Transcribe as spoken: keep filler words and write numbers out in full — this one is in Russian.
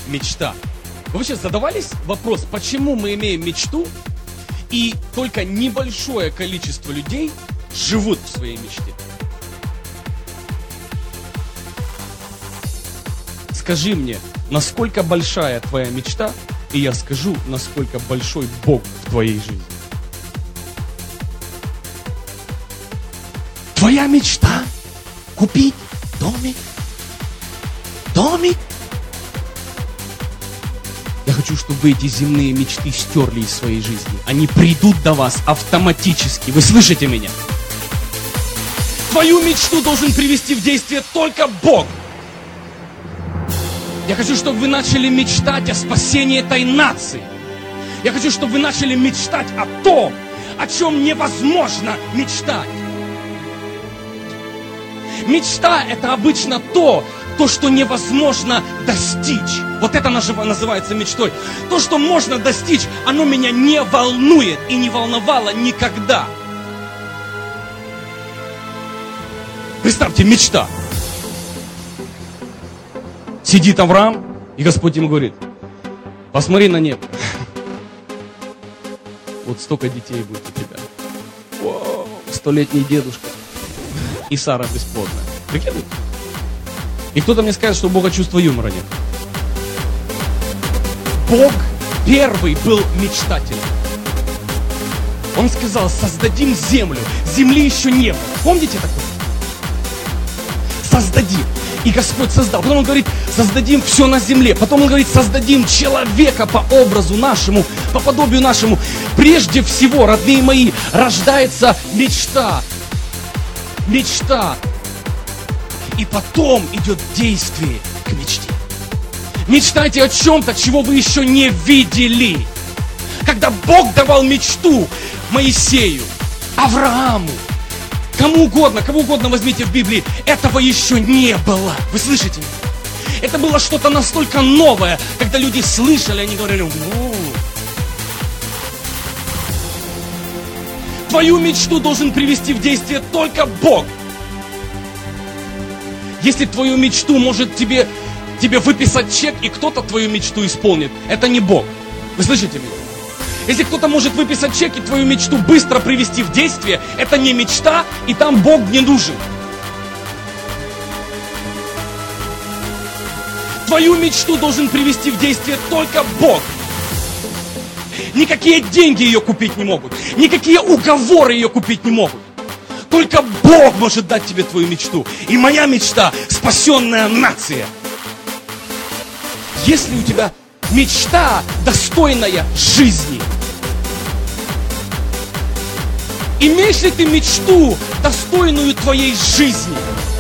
мечта. Вы вообще задавались вопрос, почему мы имеем мечту, и только небольшое количество людей живут в своей мечте? Скажи мне, насколько большая твоя мечта, и я скажу, насколько большой Бог в твоей жизни. Твоя мечта купить домик? Домик? Я хочу, чтобы вы эти земные мечты стерли из своей жизни. Они придут до вас автоматически. Вы слышите меня? Твою мечту должен привести в действие только Бог. Я хочу, чтобы вы начали мечтать о спасении этой нации. Я хочу, чтобы вы начали мечтать о том, о чем невозможно мечтать. Мечта – это обычно то, то, что невозможно достичь. Вот это называется мечтой. То, что можно достичь, оно меня не волнует и не волновало никогда. Представьте, мечта. Сидит Авраам, и Господь ему говорит: посмотри на небо. Вот столько детей будет у тебя. О, столетний дедушка. И Сара бесплодная. Прикидывай. И кто-то мне скажет, что у Бога чувство юмора нет. Бог первый был мечтателем. Он сказал: создадим землю. Земли еще не было. Помните такое? Создадим. И Господь создал. Потом Он говорит: создадим все на земле. Потом Он говорит: создадим человека по образу нашему, по подобию нашему. Прежде всего, родные мои, рождается мечта. Мечта. И потом идет действие к мечте. Мечтайте о чем-то, чего вы еще не видели. Когда Бог давал мечту Моисею, Аврааму, кому угодно, кого угодно возьмите в Библии, этого еще не было. Вы слышите? Это было что-то настолько новое, когда люди слышали, они говорили: ну. Твою мечту должен привести в действие только Бог. Если твою мечту может тебе, тебе выписать чек, и кто-то твою мечту исполнит, это не Бог. Вы слышите меня? Если кто-то может выписать чек и твою мечту быстро привести в действие, это не мечта, и там Бог не нужен. Твою мечту должен привести в действие только Бог. Никакие деньги ее купить не могут. Никакие уговоры ее купить не могут. Только Бог может дать тебе твою мечту. И моя мечта – спасенная нация. Если у тебя мечта, достойная жизни, имеешь ли ты мечту, достойную твоей жизни?